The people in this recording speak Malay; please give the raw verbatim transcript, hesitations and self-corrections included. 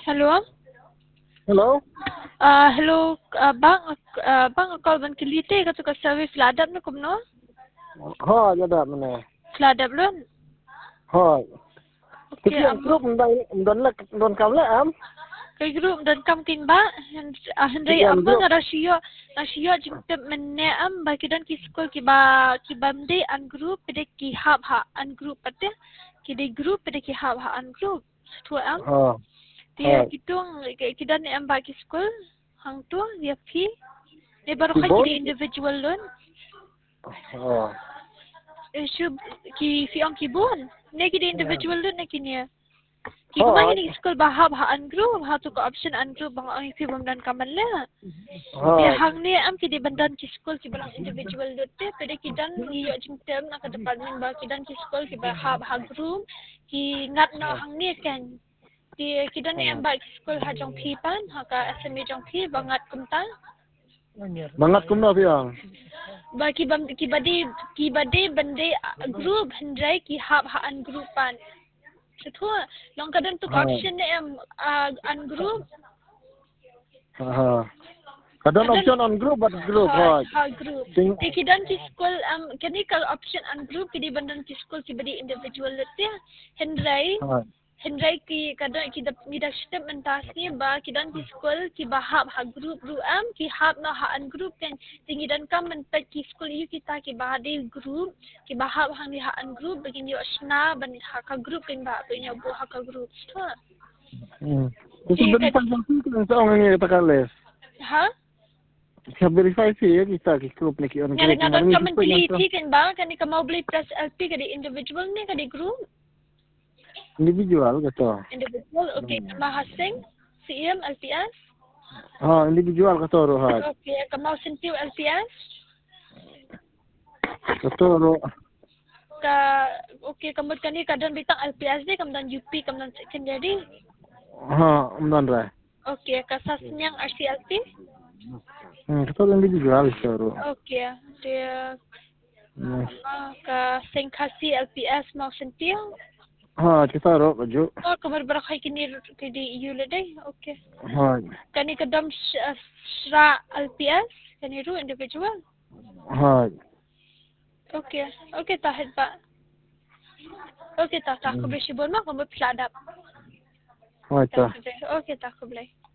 Hello? Hello? Ah, hello, ah, bang, ah, bang, call ban kilite ka to ka service ladap na kumno? Ha, jada mana. Ladap lon. Ha. Okay, Kiti ang am group mdan mdan la don kamla am. kay group dan kam tin ba? Hen ah, henry Kiti ang amma group. nga rasio, rasio jingtep menne am ba kidan ki school ki ba ki bamde an group pede ki hab ha an group pate ki de group pede ki hab ha an group. Tu am. Ha. Dia kitong kidan ni am ba ki school hang tu dia pi. Dia baru Ki kay bon? ki individual lon. Ha. Isu ki fi ang kibon. Neki di individual dun neki niya. Ki Ha. kumain ni school bahab ha ungroup ha tu ko option ungroup bang ang fi bam dan kaman la. Dia Ha. hang ni am ki di bandan ki school ki balang individual dut te pede ki dan ngiyo jing term na ka department ba ki dan ki school ki bahab ha group ki ngat no hang ni kan. Di ki dan ni am ba ki school ha jong pi pan ha ka S M E jong pi bangat kumta. Mangat kumna piang. Ba ki bam ki badi ki badi bande group hendrai ki hab ha an group pan. Setu long kadang tu option ni em an group. Ha. Kadang option on group but group ha. Ha group. Di kidan ki school am kani kal option an group ki di bandan ki school ki badi individual letia hendrai. Hendrai ki kadang ki dap mi dah step mentas ni ba kidan ki school ki bahab ha group ru am ki hab na ha an group kan tinggi dan kam mentat ki school yu kita ki bahadi group ki bahab hang ni ha an group begin yo sna ban ha ka group kan ba punya bu ha ka group tu. Hmm. Itu verify sih kan seorang ni kata kales. Ha? Siap verify sih ya kita ki group ni ki on Ngari group. ngadan kam pilih ti kan ba kan ni kam mau beli plus L P ka di individual ni ka di group. Individual kata. Individual okay mahasing C M L P S. Ha, individual kata rohat. Okay, kamau sentiu L P S? Kata ro. Ka okay kamu kani kadang bitang L P S ni kemudian U P kemudian secondary. Ha, mdan ra. Okay, kasasnyang R C L P? Hmm, kata individual kata ro. Okay, dia uh, ka sengkasi L P S mau sentiu. Ha, kita ro baju. Oh, kamar berakai kini kini you ledai. Okay. Ha. Kani kadam sra L P S kani ru individual. Ha. Okay. Okay tahan pak. Okay tak tak aku bersibun mak kamu peladap. Ha, ta. Okay tak aku boleh.